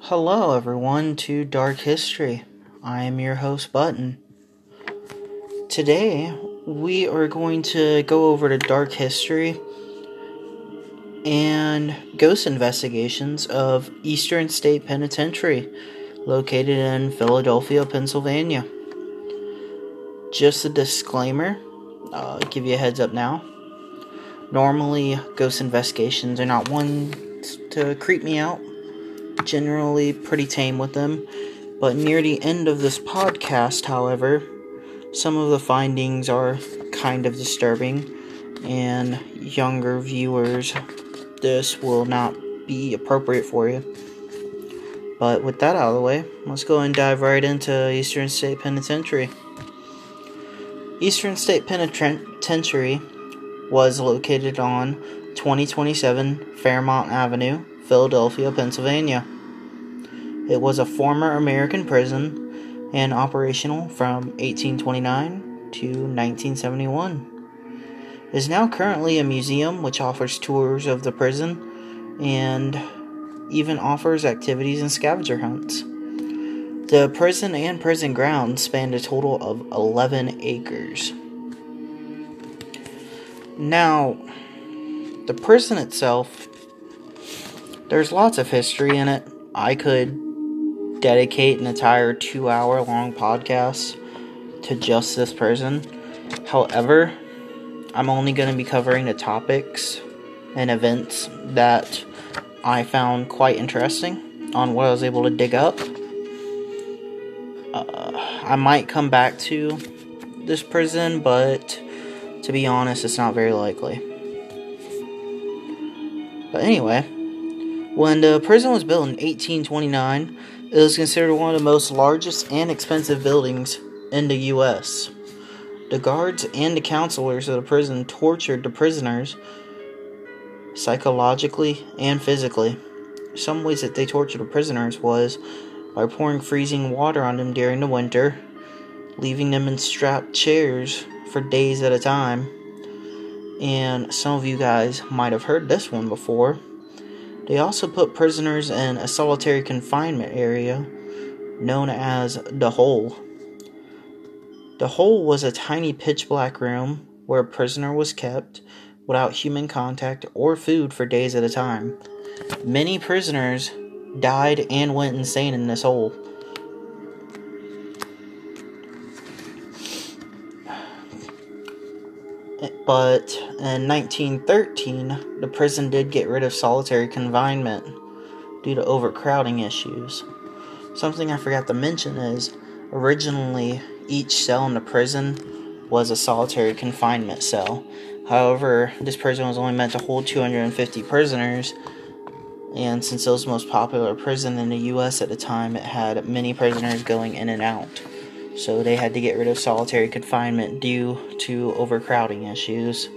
Hello, everyone, to Dark History. I am your host, Button. Today, we are going to go over to dark history and ghost investigations of Eastern State Penitentiary, located in Philadelphia, Pennsylvania. Just a disclaimer, I'll give you a heads up now. Normally, ghost investigations are not ones to creep me out. Generally pretty tame with them, but near the end of this podcast, however, some of the findings are kind of disturbing, and younger viewers, this will not be appropriate for you. But with that out of the way, let's go and dive right into Eastern State Penitentiary. Eastern State Penitentiary was located on 2027 Fairmount Avenue, Philadelphia, Pennsylvania. It was a former American prison and operational from 1829 to 1971. It is now currently a museum which offers tours of the prison and even offers activities and scavenger hunts. The prison and prison grounds spanned a total of 11 acres. Now, the prison itself, there's lots of history in it. I could dedicate an entire 2-hour long podcast to just this prison. However, I'm only going to be covering the topics and events that I found quite interesting on what I was able to dig up. I might come back to this prison, but to be honest, it's not very likely. But anyway, when the prison was built in 1829, it was considered one of the most largest and expensive buildings in the U.S. The guards and the counselors of the prison tortured the prisoners psychologically and physically. Some ways that they tortured the prisoners was by pouring freezing water on them during the winter, leaving them in strapped chairs for days at a time. And some of you guys might have heard this one before. They also put prisoners in a solitary confinement area known as the Hole. The Hole was a tiny pitch-black room where a prisoner was kept without human contact or food for days at a time. Many prisoners died and went insane in this hole. But in 1913, the prison did get rid of solitary confinement due to overcrowding issues. Something I forgot to mention is, originally, each cell in the prison was a solitary confinement cell. However, this prison was only meant to hold 250 prisoners, and since it was the most popular prison in the U.S. at the time, it had many prisoners going in and out. So they had to get rid of solitary confinement due to overcrowding issues.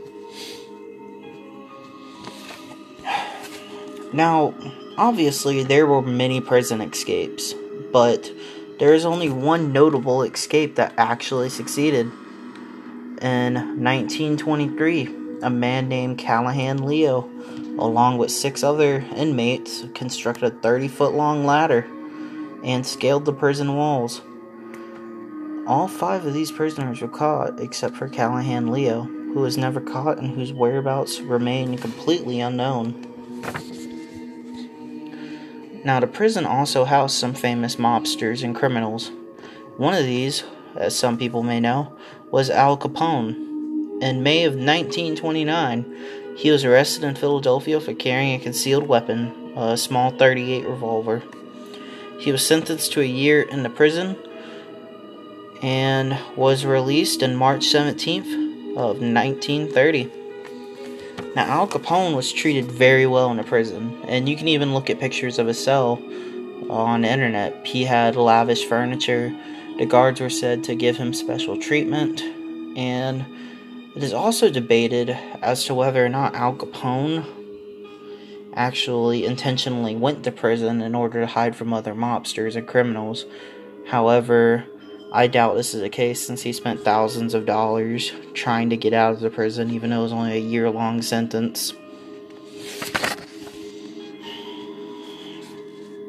Now, obviously, there were many prison escapes, but there is only one notable escape that actually succeeded. In 1923, a man named Callahan Leo, along with 6 other inmates, constructed a 30-foot-long ladder and scaled the prison walls. All 5 of these prisoners were caught, except for Callahan Leo, who was never caught and whose whereabouts remain completely unknown. Now, the prison also housed some famous mobsters and criminals. One of these, as some people may know, was Al Capone. In May of 1929, he was arrested in Philadelphia for carrying a concealed weapon, a small .38 revolver. He was sentenced to a year in the prison and was released on March 17th of 1930. Now, Al Capone was treated very well in the prison, and you can even look at pictures of his cell on the internet. He had lavish furniture. The guards were said to give him special treatment, and it is also debated as to whether or not Al Capone actually intentionally went to prison in order to hide from other mobsters and criminals. However, I doubt this is the case, since he spent thousands of dollars trying to get out of the prison, even though it was only a year-long sentence.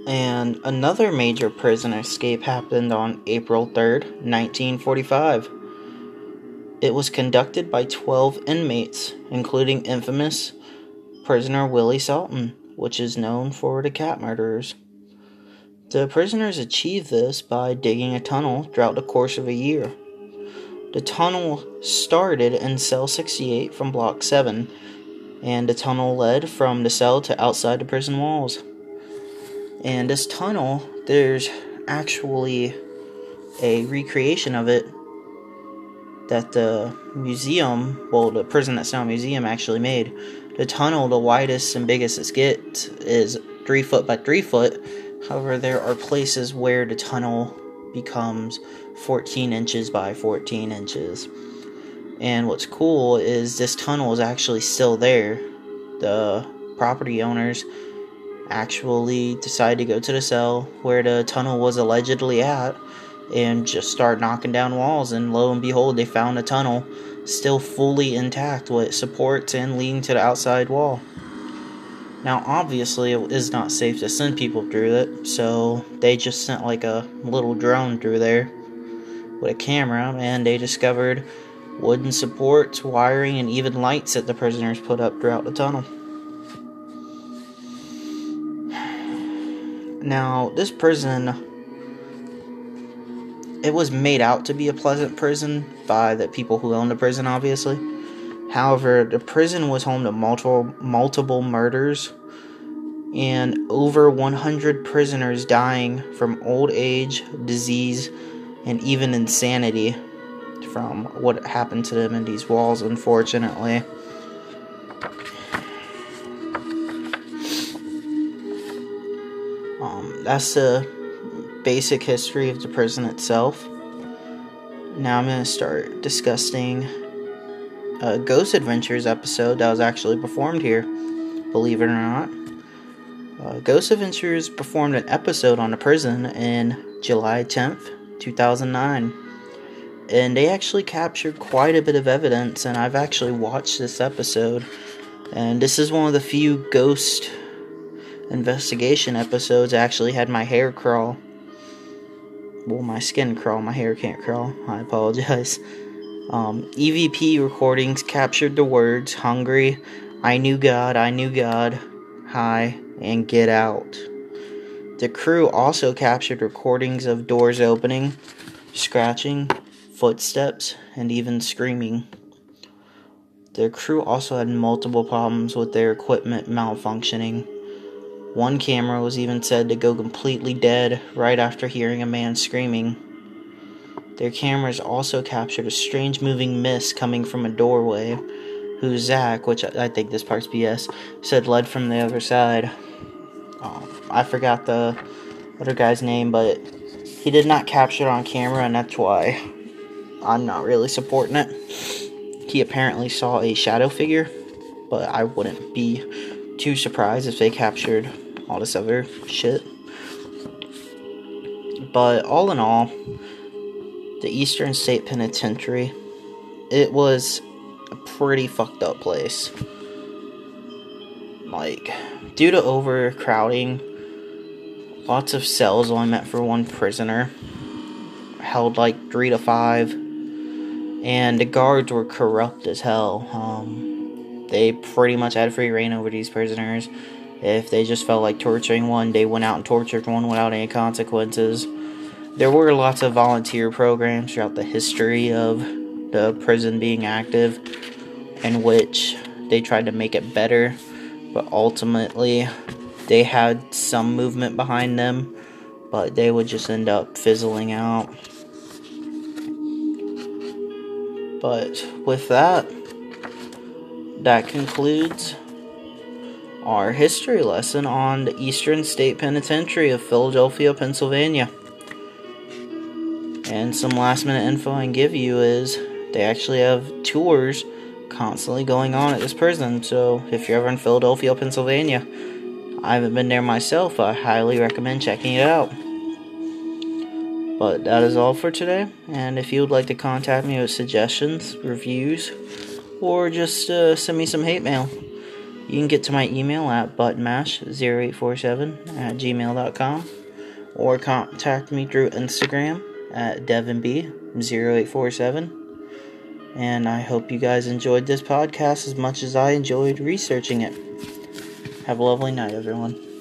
And another major prison escape happened on April 3rd, 1945. It was conducted by 12 inmates, including infamous prisoner Willie Salton, which is known for the cat murderers. The prisoners achieved this by digging a tunnel throughout the course of a year. The tunnel started in cell 68 from block 7, and the tunnel led from the cell to outside the prison walls. And this tunnel, there's actually a recreation of it that the museum, the prison that's now a museum, actually made. The tunnel, the widest and biggest it gets, is 3 foot by 3 foot. However, there are places where the tunnel becomes 14 inches by 14 inches. And what's cool is this tunnel is actually still there. The property owners actually decided to go to the cell where the tunnel was allegedly at and just start knocking down walls, and lo and behold, they found a tunnel still fully intact with supports and leading to the outside wall. Now, obviously, it is not safe to send people through it, so they just sent like a little drone through there with a camera, and they discovered wooden supports, wiring, and even lights that the prisoners put up throughout the tunnel. Now, this prison, it was made out to be a pleasant prison by the people who owned the prison, obviously. However, the prison was home to multiple murders and over 100 prisoners dying from old age, disease, and even insanity from what happened to them in these walls, unfortunately. That's the basic history of the prison itself. Now I'm going to start discussing a Ghost Adventures episode that was actually performed here, believe it or not. Ghost Adventures performed an episode on the prison in July 10th, 2009. And they actually captured quite a bit of evidence, and I've actually watched this episode. And this is one of the few ghost investigation episodes I actually had my hair crawl. Well, my skin crawl, my hair can't crawl. I apologize. EVP recordings captured the words hungry, I knew God, hi, and get out. The crew also captured recordings of doors opening, scratching, footsteps, and even screaming. The crew also had multiple problems with their equipment malfunctioning. One camera was even said to go completely dead right after hearing a man screaming. Their cameras also captured a strange moving mist coming from a doorway, who Zach, which I think this part's BS, said led from the other side. I forgot the other guy's name, but he did not capture it on camera, and that's why I'm not really supporting it. He apparently saw a shadow figure, but I wouldn't be too surprised if they captured all this other shit. But all in all, the Eastern State Penitentiary, it was a pretty fucked up place. Like, due to overcrowding, lots of cells only meant for one prisoner, held like 3 to 5, and the guards were corrupt as hell. They pretty much had free reign over these prisoners. If they just felt like torturing one, they went out and tortured one without any consequences. There were lots of volunteer programs throughout the history of the prison being active, in which they tried to make it better, but ultimately they had some movement behind them, but they would just end up fizzling out. But with that concludes our history lesson on the Eastern State Penitentiary of Philadelphia, Pennsylvania. And some last minute info I can give you is they actually have tours constantly going on at this prison. So if you're ever in Philadelphia, Pennsylvania, I haven't been there myself, I highly recommend checking it out. But that is all for today, and if you would like to contact me with suggestions, reviews, or just send me some hate mail, You can get to my email at buttonmash0847@gmail.com or contact me through Instagram at devinb0847. And I hope you guys enjoyed this podcast as much as I enjoyed researching it. Have a lovely night, everyone.